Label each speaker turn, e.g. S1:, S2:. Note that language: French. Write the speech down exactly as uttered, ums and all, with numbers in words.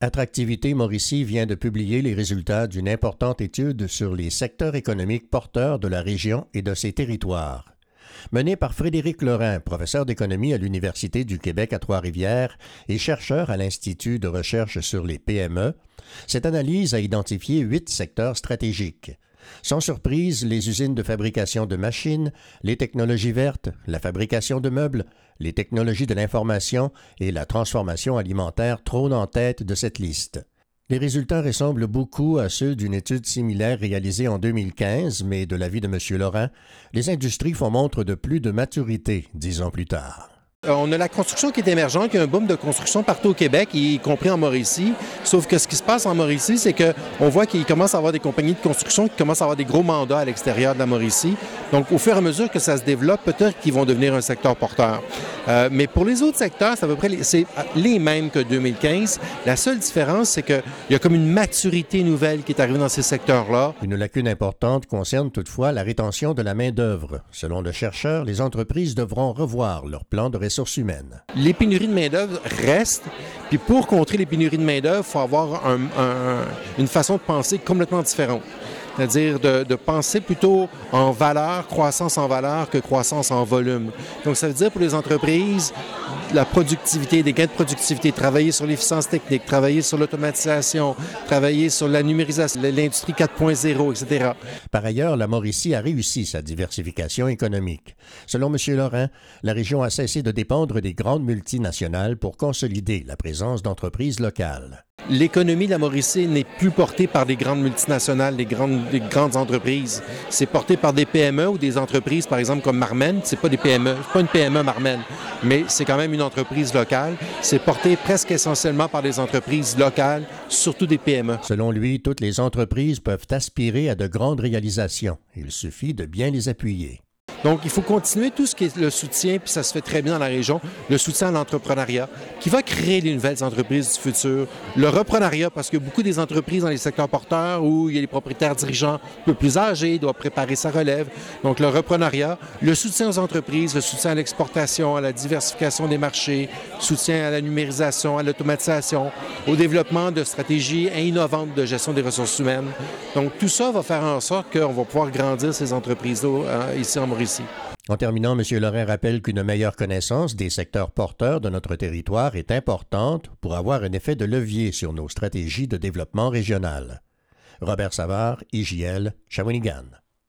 S1: Attractivité Mauricie vient de publier les résultats d'une importante étude sur les secteurs économiques porteurs de la région et de ses territoires. Menée par Frédéric Lorrain, professeur d'économie à l'Université du Québec à Trois-Rivières et chercheur à l'Institut de recherche sur les P M E, cette analyse a identifié huit secteurs stratégiques. Sans surprise, les usines de fabrication de machines, les technologies vertes, la fabrication de meubles, les technologies de l'information et la transformation alimentaire trônent en tête de cette liste. Les résultats ressemblent beaucoup à ceux d'une étude similaire réalisée en deux mille quinze, mais de l'avis de M. Lorrain, les industries font montre de plus de maturité dix ans plus tard.
S2: On a la construction qui est émergente, il y a un boom de construction partout au Québec, y compris en Mauricie. Sauf que ce qui se passe en Mauricie, c'est qu'on voit qu'il commence à avoir des compagnies de construction qui commencent à avoir des gros mandats à l'extérieur de la Mauricie. Donc, au fur et à mesure que ça se développe, peut-être qu'ils vont devenir un secteur porteur. Euh, mais pour les autres secteurs, c'est à peu près les, c'est les mêmes que deux mille quinze. La seule différence, c'est qu'il y a comme une maturité nouvelle qui est arrivée dans ces secteurs-là.
S1: Une lacune importante concerne toutefois la rétention de la main-d'œuvre. Selon le chercheur, les entreprises devront revoir leur plan de ressources humaines.
S2: Les pénuries de main-d'œuvre restent, puis pour contrer les pénuries de main-d'œuvre, il faut avoir un, un, une façon de penser complètement différente. C'est-à-dire de, de penser plutôt en valeur, croissance en valeur, que croissance en volume. Donc, ça veut dire pour les entreprises, la productivité, des gains de productivité, travailler sur l'efficience technique, travailler sur l'automatisation, travailler sur la numérisation, l'industrie quatre point zéro, et cetera.
S1: Par ailleurs, la Mauricie a réussi sa diversification économique. Selon M. Lorrain, la région a cessé de dépendre des grandes multinationales pour consolider la présence d'entreprises locales.
S2: L'économie de la Mauricie n'est plus portée par des grandes multinationales, des grandes, des grandes entreprises. C'est porté par des P M E ou des entreprises, par exemple, comme Marmen. C'est pas des P M E, c'est pas une P M E Marmen, mais c'est quand même une entreprise locale. C'est porté presque essentiellement par des entreprises locales, surtout des P M E.
S1: Selon lui, toutes les entreprises peuvent aspirer à de grandes réalisations. Il suffit de bien les appuyer.
S2: Donc, il faut continuer tout ce qui est le soutien, puis ça se fait très bien dans la région, le soutien à l'entrepreneuriat, qui va créer les nouvelles entreprises du futur. Le reprenariat, parce que beaucoup des entreprises dans les secteurs porteurs où il y a des propriétaires dirigeants un peu plus âgés, doivent préparer sa relève. Donc, le reprenariat, le soutien aux entreprises, le soutien à l'exportation, à la diversification des marchés, soutien à la numérisation, à l'automatisation, au développement de stratégies innovantes de gestion des ressources humaines. Donc, tout ça va faire en sorte qu'on va pouvoir grandir ces entreprises-là euh, ici en Mauricie.
S1: En terminant, M. Lorrain rappelle qu'une meilleure connaissance des secteurs porteurs de notre territoire est importante pour avoir un effet de levier sur nos stratégies de développement régional. Robert Savard, I J L, Shawinigan.